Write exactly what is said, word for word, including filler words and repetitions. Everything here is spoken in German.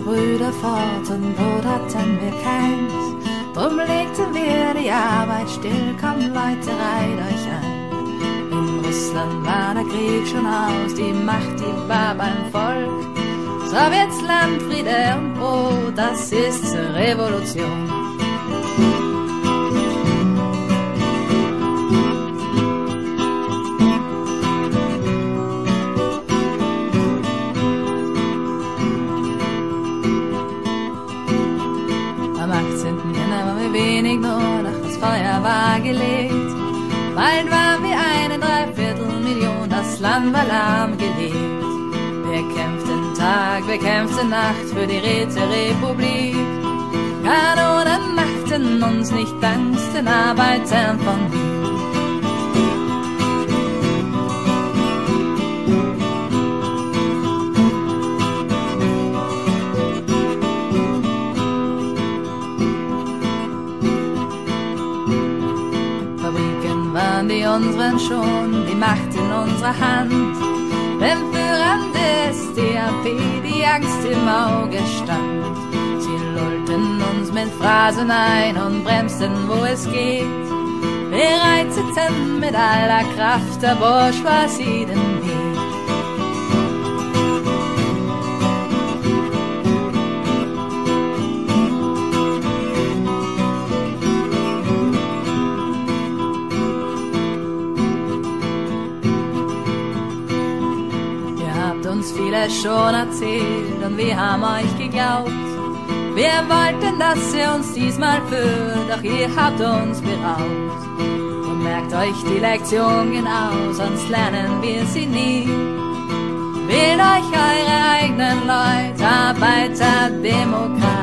Brüder fort und Brot hatten wir keins. Drum legten wir die Arbeit still, komm Leute, reiht euch ein. In Russland war der Krieg schon aus, die Macht, die war beim Volk. Sowjets Land, Friede und Brot, das ist Revolution. Wenig nur, doch das Feuer war gelegt. Bald waren wir eine Dreiviertelmillion, das Land war lahmgelegt. Wir kämpften Tag, wir kämpften Nacht für die Räterepublik. Kanonen machten uns nicht Angst, den Arbeitern von Wien. Die unseren schon, die Macht in unserer Hand. Den Führern des D A P die Angst im Auge stand. Sie lullten uns mit Phrasen ein und bremsten, wo es geht. Wir reizten mit aller Kraft der Bourgeoisie den Weg. Uns vieles schon erzählt und wir haben euch geglaubt. Wir wollten, dass ihr uns diesmal führt, doch ihr habt uns beraubt. Und merkt euch die Lektion genau, sonst lernen wir sie nie. Wählt euch eure eigenen Leute, Arbeiter, Demokratie.